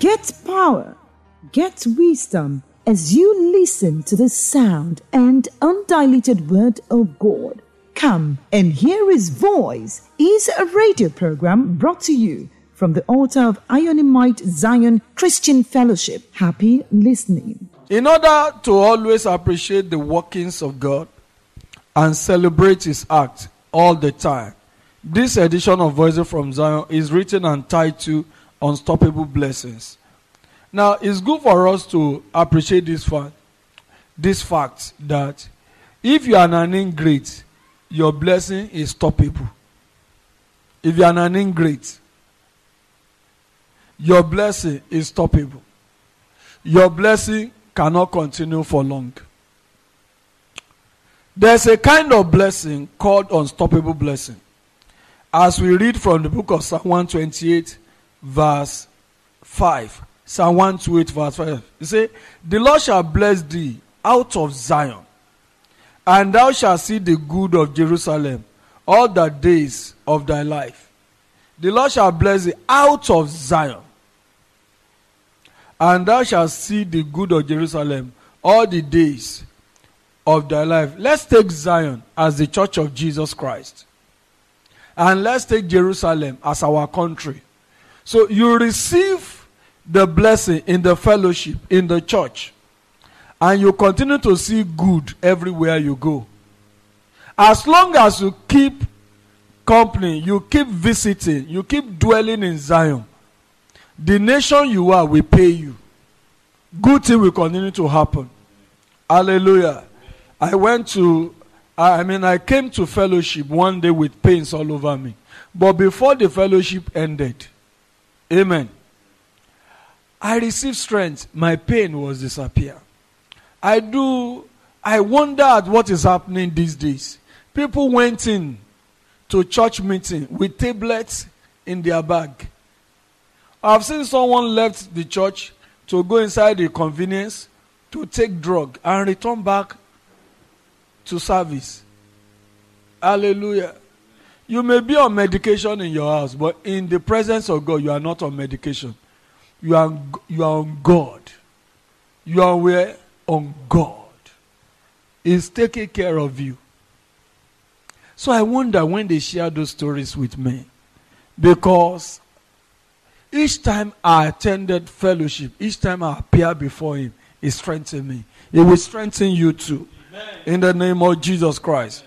Get power, get wisdom as you listen to the sound and undiluted word of God. Come and hear His voice is a radio program brought to you from the altar of Ionimite Zion Christian Fellowship. Happy listening. In order to always appreciate the workings of God and celebrate His act all the time, this edition of Voices from Zion is written and titled Unstoppable Blessings. Now, it's good for us to appreciate this fact that if you are an ingrate, your blessing is stoppable. If you are an ingrate, your blessing is stoppable. Your blessing cannot continue for long. There's a kind of blessing called unstoppable blessing. As we read from the book of Psalm 128, verse 5. Psalm 128, verse 5. It says, "The Lord shall bless thee out of Zion, and thou shalt see the good of Jerusalem all the days of thy life." The Lord shall bless thee out of Zion, and thou shalt see the good of Jerusalem all the days of thy life. Let's take Zion as the church of Jesus Christ. And let's take Jerusalem as our country. So you receive the blessing in the fellowship, in the church, and you continue to see good everywhere you go. As long as you keep company, you keep visiting, you keep dwelling in Zion, the nation you are will pay you. Good thing will continue to happen. Hallelujah. I came to fellowship one day with pains all over me. But before the fellowship ended, amen, I received strength. My pain was disappear. I wonder at what is happening these days. People went in to church meeting with tablets in their bag. I've seen someone left the church to go inside the convenience to take drug and return back to service. Hallelujah. You may be on medication in your house, but in the presence of God, you are not on medication. You are on God. You are where? On God. He's taking care of you. So I wonder when they share those stories with me. Because each time I attended fellowship, each time I appear before Him, He strengthened me. He will strengthen you too. Amen. In the name of Jesus Christ.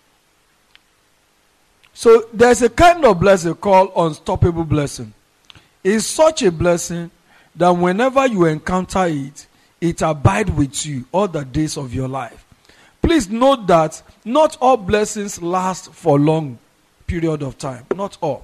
So there's a kind of blessing called unstoppable blessing. It's such a blessing that whenever you encounter it, it abides with you all the days of your life. Please note that not all blessings last for a long period of time. Not all.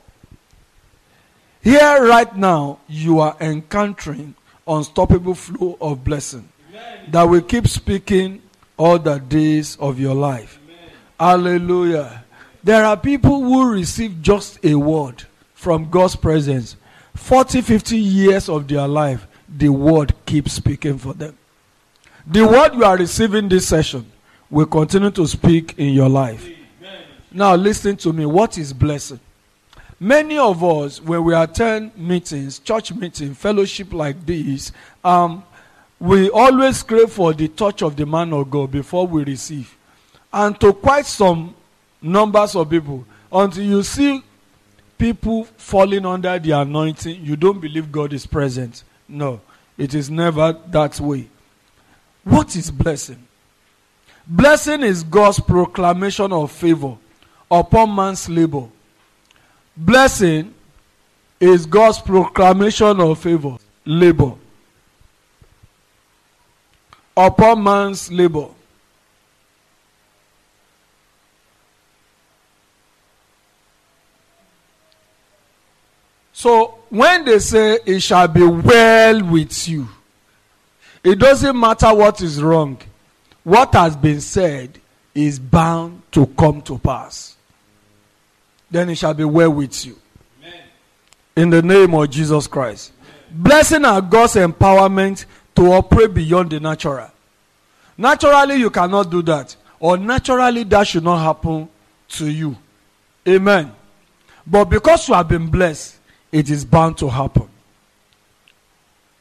Here right now, you are encountering unstoppable flow of blessing. Amen. That will keep speaking all the days of your life. Amen. Hallelujah. There are people who receive just a word from God's presence. 40, 50 years of their life, the word keeps speaking for them. The word you are receiving this session will continue to speak in your life. Amen. Now listen to me. What is blessing? Many of us, when we attend meetings, church meetings, fellowship like this, we always crave for the touch of the man of God before we receive. And to quite some numbers of people, until you see people falling under the anointing, you don't believe God is present. No, it is never that way. What is blessing? Blessing is God's proclamation of favor upon man's labor. Blessing is God's proclamation of favor, labor, upon man's labor. So when they say it shall be well with you, it doesn't matter what is wrong. What has been said is bound to come to pass. Then it shall be well with you. Amen. In the name of Jesus Christ. Amen. Blessing are God's empowerment to operate beyond the natural. Naturally, you cannot do that. Or naturally, that should not happen to you. Amen. But because you have been blessed, it is bound to happen.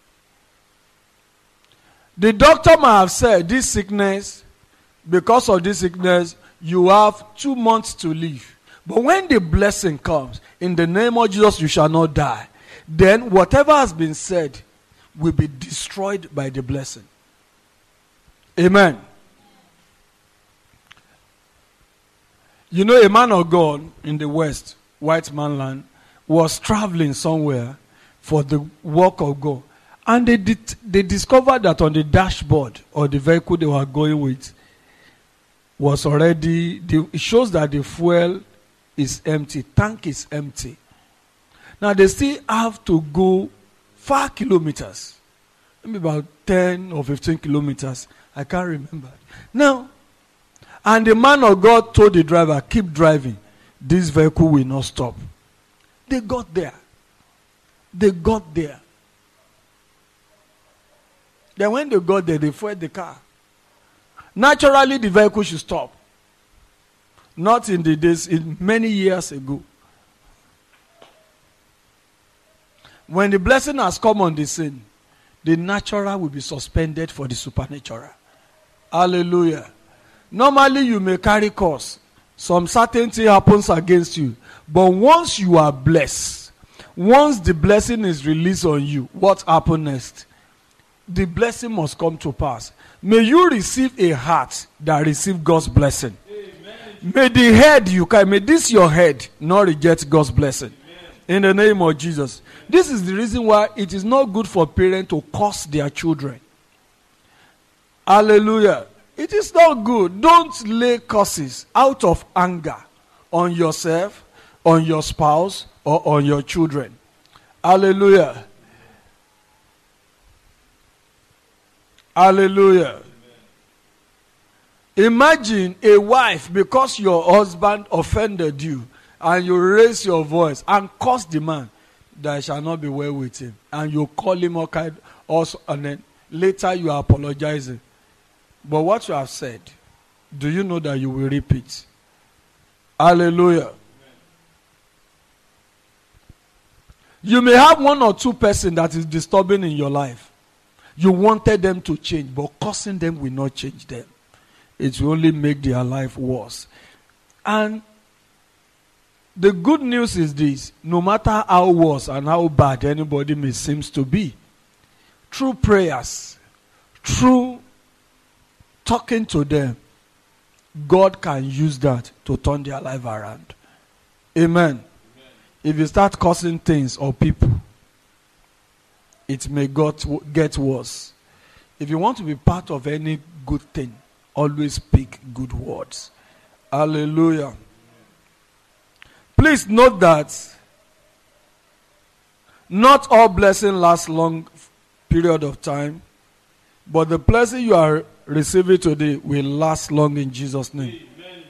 The doctor might have said, this sickness, because of this sickness, you have 2 months to live. But when the blessing comes, in the name of Jesus, you shall not die. Then whatever has been said will be destroyed by the blessing. Amen. You know, a man of God in the West, white man land, was traveling somewhere for the work of God. And they discovered that on the dashboard or the vehicle they were going with was already, it shows that the fuel is empty, tank is empty. Now they still have to go 5 kilometers, maybe about 10 or 15 kilometers. I can't remember. Now, and the man of God told the driver, keep driving. This vehicle will not stop. They got there. Then when they got there, they fueled the car. Naturally, the vehicle should stop. Not in the days, in many years ago. When the blessing has come on the scene, the natural will be suspended for the supernatural. Hallelujah. Normally, you may carry course. Some certain thing happens against you. But once you are blessed, once the blessing is released on you, what happens next? The blessing must come to pass. May you receive a heart that receives God's blessing. Amen. May the head you carry, may this your head not reject God's blessing. Amen. In the name of Jesus. This is the reason why it is not good for parents to curse their children. Hallelujah. It is not good. Don't lay curses out of anger on yourself, on your spouse, or on your children. Hallelujah. Hallelujah. Imagine a wife, because your husband offended you, and you raise your voice and curse the man, that it shall not be well with him. And you call him all kind also, and then later you are apologizing. But what you have said, do you know that you will repeat? Hallelujah. Amen. You may have 1 or 2 persons that is disturbing in your life. You wanted them to change, but cursing them will not change them. It will only make their life worse. And the good news is this: no matter how worse and how bad anybody may seem to be, through prayers, through talking to them, God can use that to turn their life around. Amen. Amen. If you start cursing things or people, it may get worse. If you want to be part of any good thing, always speak good words. Hallelujah. Please note that not all blessing lasts long period of time, but the blessing you are receiving today will last long in Jesus' name. Amen.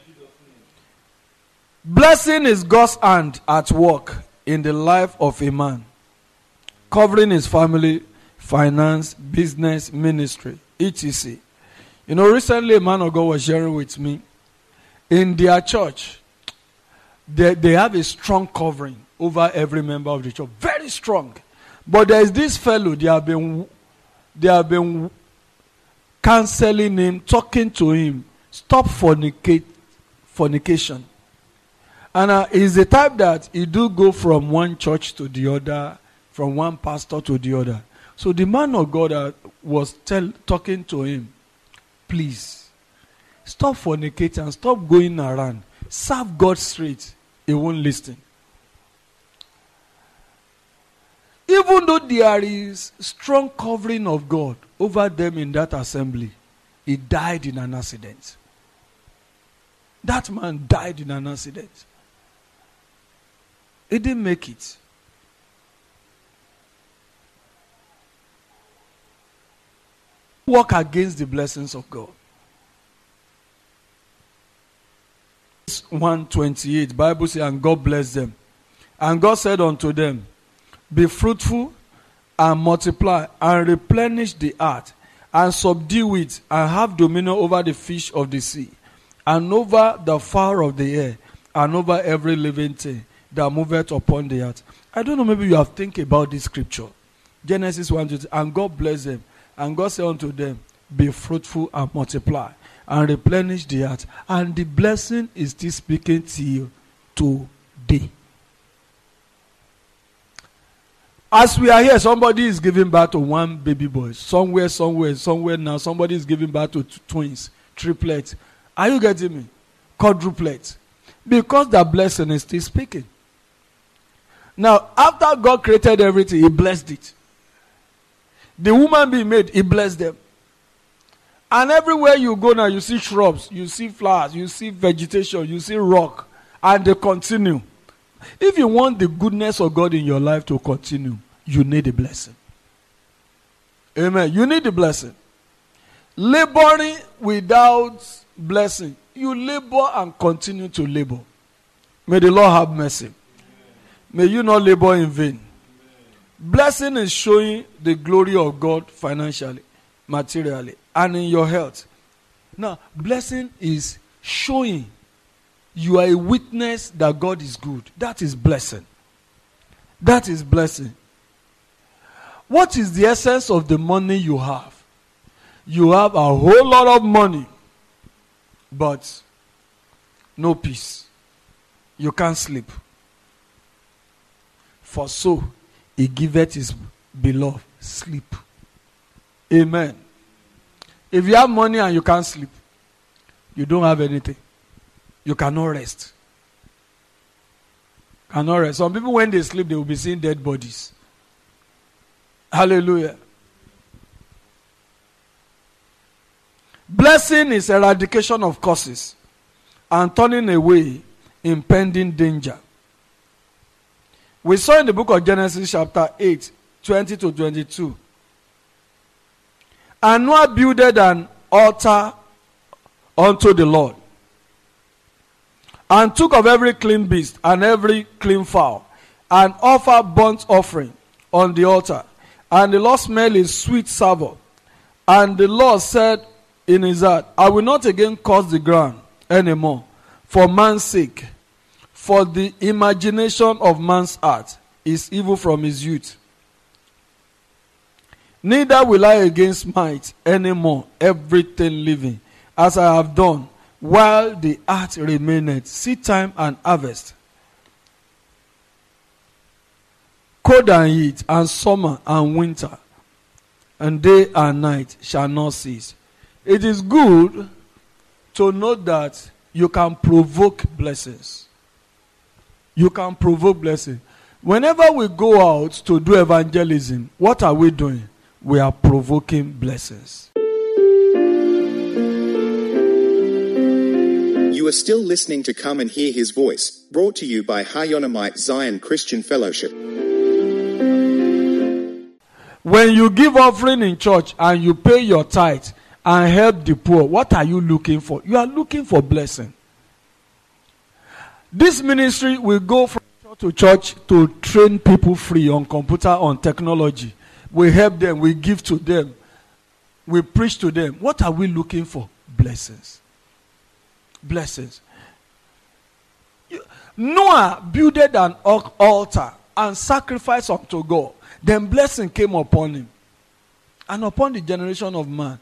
Blessing is God's hand at work in the life of a man, covering his family, finance, business, ministry, etc. You know, recently a man of God was sharing with me, in their church, they have a strong covering over every member of the church. Very strong. But there is this fellow, they have been counseling him, talking to him, stop fornication. And he's the type that he do go from one church to the other, from one pastor to the other. So the man of God was talking to him, please, stop fornicating and stop going around. Serve God straight. He won't listen. Even though there is strong covering of God over them in that assembly, he died in an accident. That man died in an accident. He didn't make it. Walk against the blessings of God. 1:28, Bible says, and God blessed them. And God said unto them, be fruitful and multiply and replenish the earth and subdue it and have dominion over the fish of the sea and over the fowl of the air and over every living thing that moveth upon the earth. I don't know, maybe you have think about this scripture. Genesis 1:20, and God blessed them. And God said unto them, be fruitful and multiply and replenish the earth. And the blessing is still speaking till today. As we are here, somebody is giving birth to one baby boy. Somewhere now, somebody is giving birth to twins, triplets. Are you getting me? Quadruplets. Because the blessing is still speaking. Now, after God created everything, He blessed it. The woman being made, He blessed them. And everywhere you go now, you see shrubs, you see flowers, you see vegetation, you see rock, and they continue. If you want the goodness of God in your life to continue, you need a blessing. Amen. You need a blessing. Laboring without blessing, you labor and continue to labor. May the Lord have mercy. May you not labor in vain. Blessing is showing the glory of God financially, materially, and in your health. Now, blessing is showing you are a witness that God is good. That is blessing. That is blessing. What is the essence of the money you have? You have a whole lot of money, but no peace. You can't sleep. For so He giveth His beloved sleep. Amen. If you have money and you can't sleep, you don't have anything. You cannot rest. Cannot rest. Some people, when they sleep, they will be seeing dead bodies. Hallelujah. Blessing is eradication of curses and turning away impending danger. We saw in the book of Genesis chapter 8, 20 to 22. And Noah builded an altar unto the Lord, and took of every clean beast and every clean fowl, and offered burnt offering on the altar. And the Lord smelled a sweet savour. And the Lord said in his heart, I will not again curse the ground anymore for man's sake, for the imagination of man's heart is evil from his youth. Neither will I again smite any more everything living, as I have done, while the earth remaineth, seed time and harvest, cold and heat, and summer and winter, and day and night shall not cease. It is good to know that you can provoke blessings. You can provoke blessings. Whenever we go out to do evangelism, what are we doing? We are provoking blessings. You are still listening to Come and Hear His Voice, brought to you by Hayonamite Zion Christian Fellowship. When you give offering in church and you pay your tithe and help the poor, what are you looking for? You are looking for blessing. This ministry will go from church to church to train people free on computer, on technology. We help them, we give to them, we preach to them. What are we looking for? Blessings. Blessings. Noah builded an altar and sacrificed unto God. Then blessing came upon him and upon the generation of man.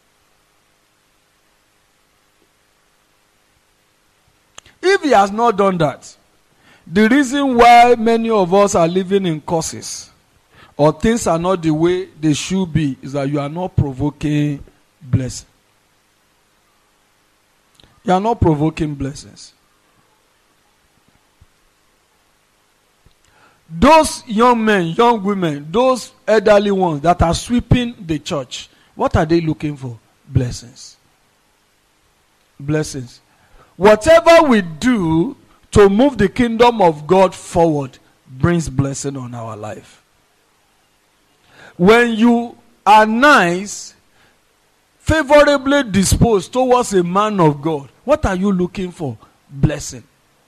If he has not done that, the reason why many of us are living in curses or things are not the way they should be is that you are not provoking blessing. You are not provoking blessings. Those young men, young women, those elderly ones that are sweeping the church, what are they looking for? Blessings. Blessings. Whatever we do to move the kingdom of God forward brings blessing on our life. When you are nice, favorably disposed towards a man of God, what are you looking for? Blessing.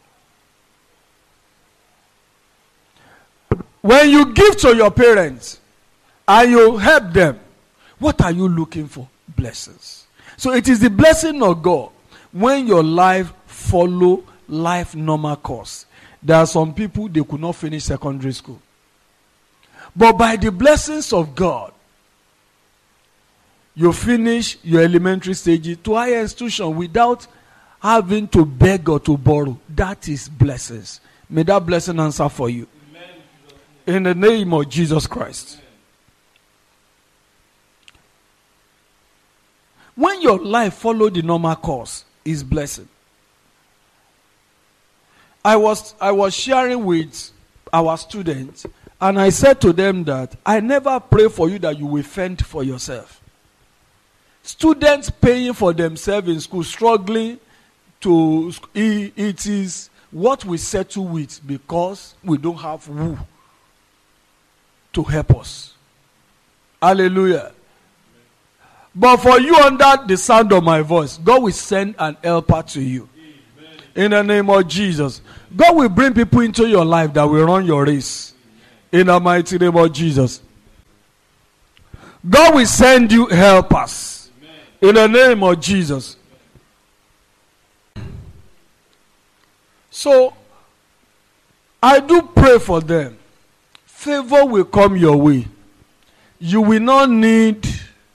When you give to your parents and you help them, what are you looking for? Blessings. So it is the blessing of God when your life follow life normal course. There are some people, they could not finish secondary school. But by the blessings of God, You finish your elementary stage to higher institution without having to beg or to borrow. That is blessings. May that blessing answer for you. Amen. In the name of Jesus Christ. When your life follow the normal course, is blessing. I was sharing with our students, and I said to them that I never pray for you that you will fend for yourself. Students paying for themselves in school, struggling to, it is what we settle with because we don't have who to help us. Hallelujah. But for you under the sound of my voice, God will send an helper to you. Amen. In the name of Jesus. God will bring people into your life that will run your race. Amen. In the mighty name of Jesus. God will send you helpers. Amen. In the name of Jesus. So, I do pray for them. Favor will come your way. You will not need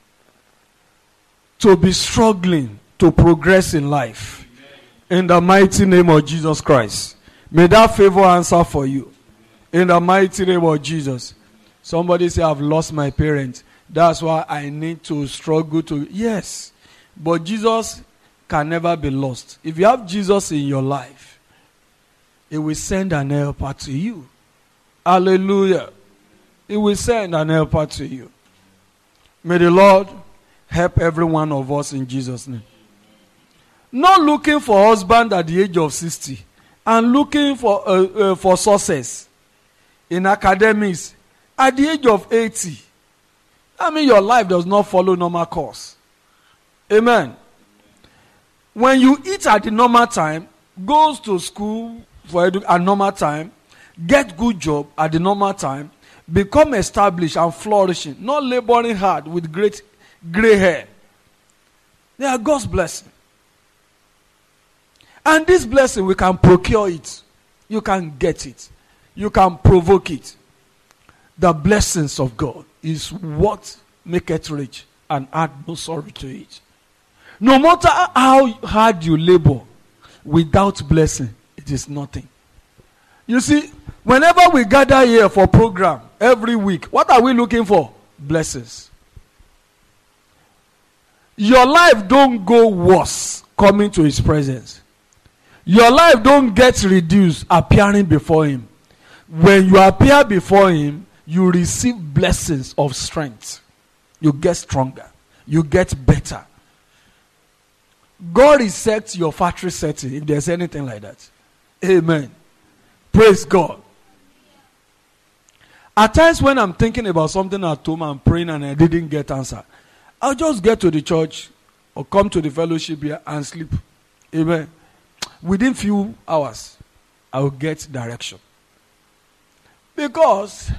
to be struggling to progress in life. Amen. In the mighty name of Jesus Christ. May that favor answer for you. Amen. In the mighty name of Jesus. Somebody say, I've lost my parents. That's why I need to struggle to. Yes. But Jesus can never be lost. If you have Jesus in your life, He will send an helper to you. Hallelujah. He will send an helper to you. May the Lord help every one of us in Jesus' name. Not looking for husband at the age of 60 and looking for success in academics at the age of 80. I mean, your life does not follow normal course. Amen. When you eat at the normal time, goes to school for at normal time, get good job at the normal time, become established and flourishing, not laboring hard with great gray hair. They are God's blessing. And this blessing, we can procure it. You can get it. You can provoke it. The blessings of God is what maketh rich and add no sorrow to it. No matter how hard you labor, without blessing, it is nothing. You see, whenever we gather here for program, every week, what are we looking for? Blessings. Your life don't go worse coming to His presence. Your life don't get reduced appearing before Him. When you appear before Him, you receive blessings of strength. You get stronger. You get better. God resets your factory setting if there's anything like that. Amen. Praise God. At times when I'm thinking about something at home, I'm praying and I didn't get answer, I'll just get to the church or come to the fellowship here and sleep. Amen. Within few hours, I will get direction. Because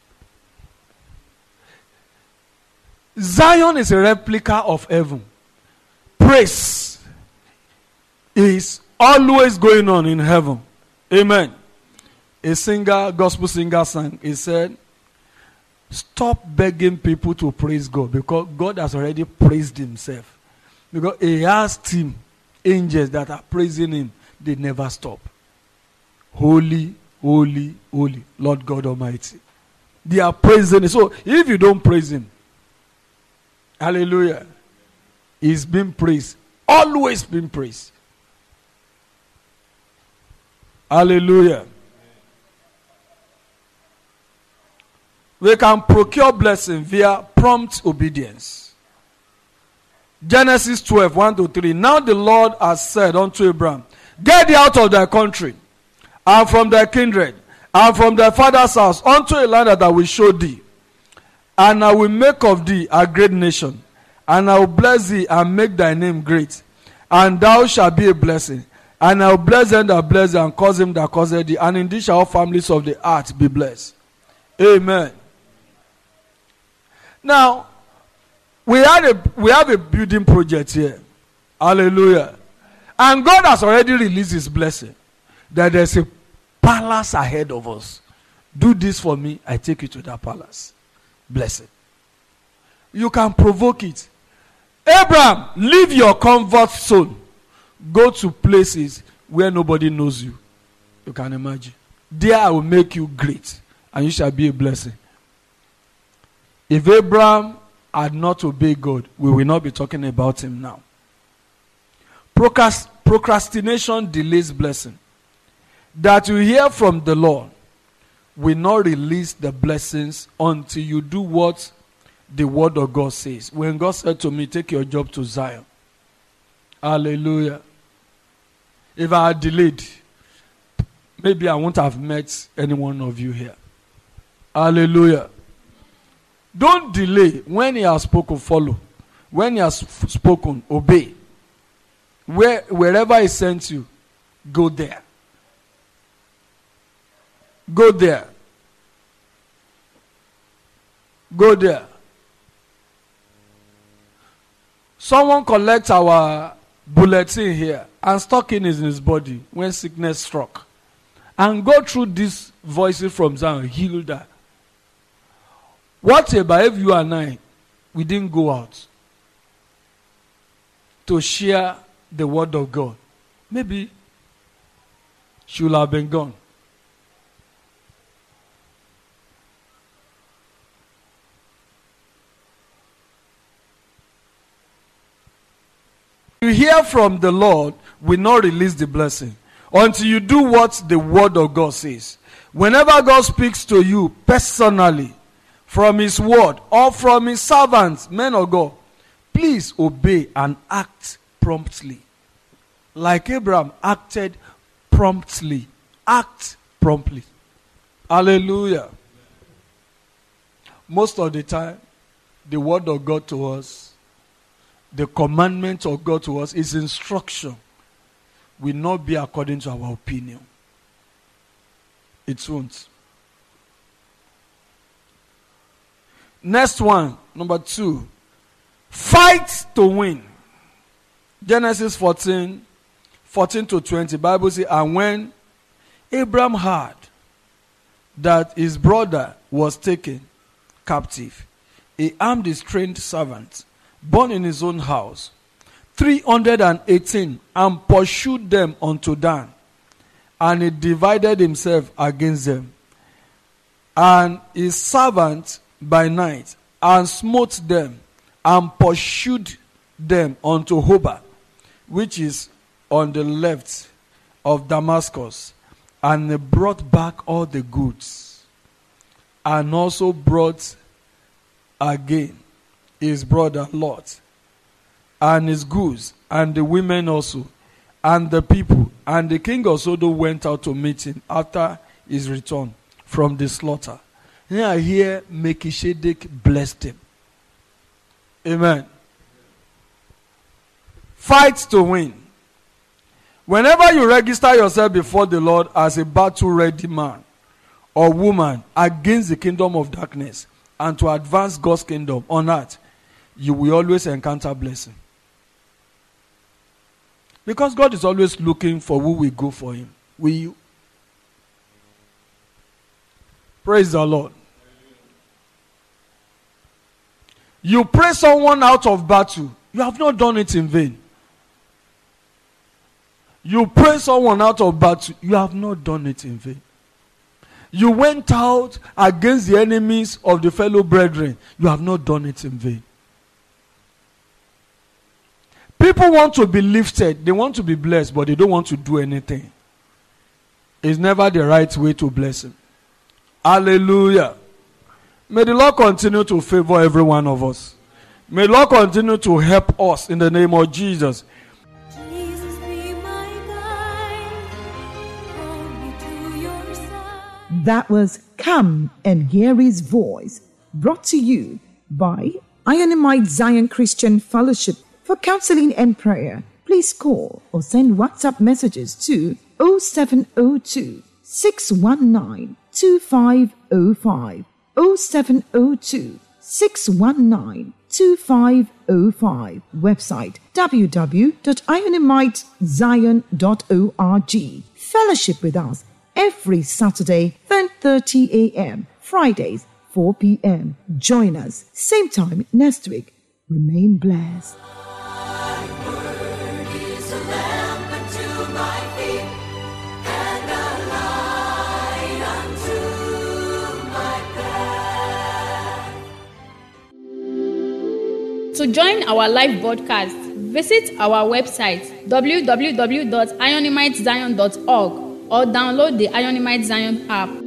Zion is a replica of heaven. Praise is always going on in heaven. Amen. A singer, gospel singer sang, he said, stop begging people to praise God because God has already praised Himself. Because He has team, angels that are praising Him. They never stop. Holy, holy, holy, Lord God Almighty. They are praising Him. So if you don't praise Him, hallelujah, He's been praised. Always been praised. Hallelujah. We can procure blessing via prompt obedience. Genesis 12, 1-3. Now the Lord has said unto Abraham, get thee out of thy country, and from thy kindred, and from thy father's house, unto a land that I will show thee. And I will make of thee a great nation, and I will bless thee and make thy name great, and thou shalt be a blessing. And I will bless them that bless thee, and curse him that curseth thee, and in thee shall all families of the earth be blessed. Amen. Now, we have a building project here. Hallelujah. And God has already released His blessing. That there's a palace ahead of us. Do this for me, I take you to that palace. Blessing. You can provoke it. Abraham, leave your comfort zone. Go to places where nobody knows you. You can imagine. There I will make you great, and you shall be a blessing. If Abraham had not obeyed God, we will not be talking about him now. Procrastination delays blessing. That you hear from the Lord will not release the blessings until you do what the word of God says. When God said to me, take your job to Zion. Hallelujah. If I had delayed, maybe I won't have met any one of you here. Hallelujah. Don't delay. When he has spoken, follow. When he has spoken, obey. Wherever he sent you, go there. Go there. Go there. Someone collects our bulletin here and stuck in his body when sickness struck. And go through these voices from Zion, healed her. What about if you and I, we didn't go out to share the word of God? Maybe she will have been gone. You hear from the Lord will not release the blessing until you do what the word of God says. Whenever God speaks to you personally from his word or from his servants, men of God, please obey and act promptly. Like Abraham acted promptly. Act promptly. Hallelujah. Most of the time, the word of God to us, the commandment of God to us, his instruction will not be according to our opinion. It won't. Next one, number 2. Fight to win. Genesis 14 to 20. Bible says, and when Abraham heard that his brother was taken captive, he armed his trained servants, born in his own house, 318, and pursued them unto Dan. And he divided himself against them, and his servant by night, and smote them, and pursued them unto Hobah, which is on the left of Damascus. And he brought back all the goods, and also brought again his brother Lot, and his goods, and the women also, and the people. And the king of Sodom went out to meet him after his return from the slaughter. And here Melchizedek blessed him. Amen. Fight to win. Whenever you register yourself before the Lord as a battle-ready man or woman against the kingdom of darkness and to advance God's kingdom on earth, you will always encounter blessing. Because God is always looking for who will go for him. Will you? Praise the Lord. You pray someone out of battle, you have not done it in vain. You pray someone out of battle, you have not done it in vain. You went out against the enemies of the fellow brethren, you have not done it in vain. People want to be lifted, they want to be blessed, but they don't want to do anything. It's never the right way to bless him. Hallelujah. May the Lord continue to favor every one of us. May the Lord continue to help us in the name of Jesus. Jesus, be my guide, hold me to your side. That was Come and Hear His Voice, brought to you by Ionimite Zion Christian Fellowship. For counseling and prayer, please call or send WhatsApp messages to 0702 619 2505, 0702 619 2505. Website www.ionimitezion.org. Fellowship with us every Saturday 10:30 a.m., Fridays 4 p.m. Join us same time next week. Remain blessed. Is a lamp unto my feet and a light unto my path. To join our live broadcast, visit our website www.ionimitezion.org or download the Ionimate Zion app.